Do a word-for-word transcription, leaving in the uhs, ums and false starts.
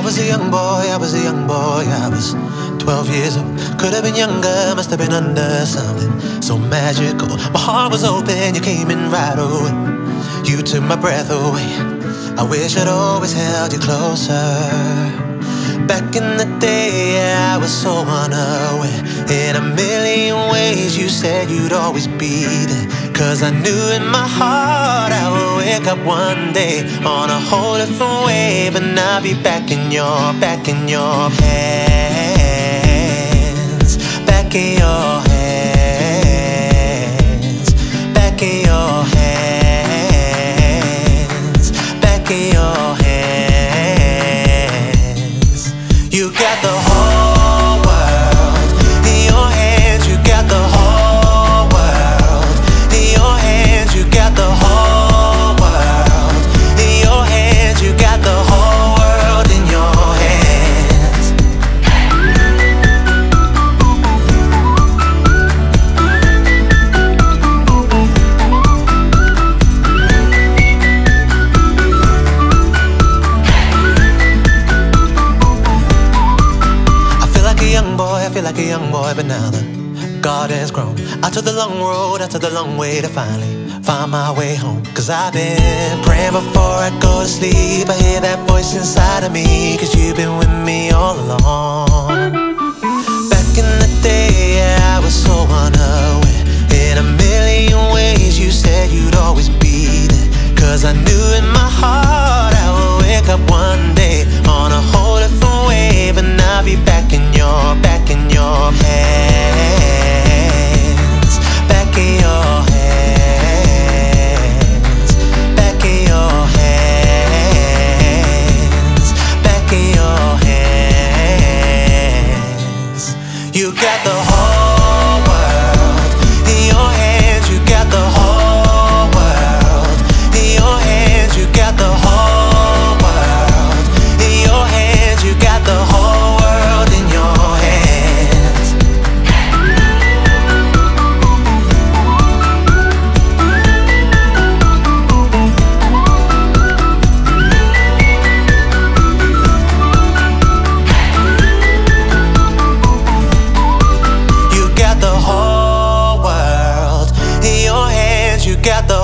was a young boy, I was a young boy, I was twelve years old. Could have been younger, must have been under something so magical. My heart was open, you came in right away. You took my breath away. I wish I'd always held you closer. Back in the day, yeah, I was so unaware. In a million ways you said you'd always be there. Cause I knew in my heart I would wake up one day on a whole different wave, and I'll be back in your, back in your hands. Back in your hands. Back in your hands. Back in your hands. You got the whole world in your hands. You got the whole world in your hands. You got the whole world in your hands. You got the whole world in your hands. I feel like a young boy, I feel like a young boy, but now the garden's grown. I took the long road, I took the long way to finally find my way home. Cause I've been praying before I go to sleep. I hear that voice inside of me, cause you've been with me all along. Back in the day, yeah, I was so unaware. In a million ways you said you'd always be there. Cause I knew in my heart I would wake up one day on a whole different wave, and I'll be back in your, back in your hands. Back in your hands. Back in your hands. Back in your hands. You got the whole world in your hands. You got the whole world in your hands. You got the whole world in your hands. You got the whole world in your hands. You got the whole world in your hands. You got the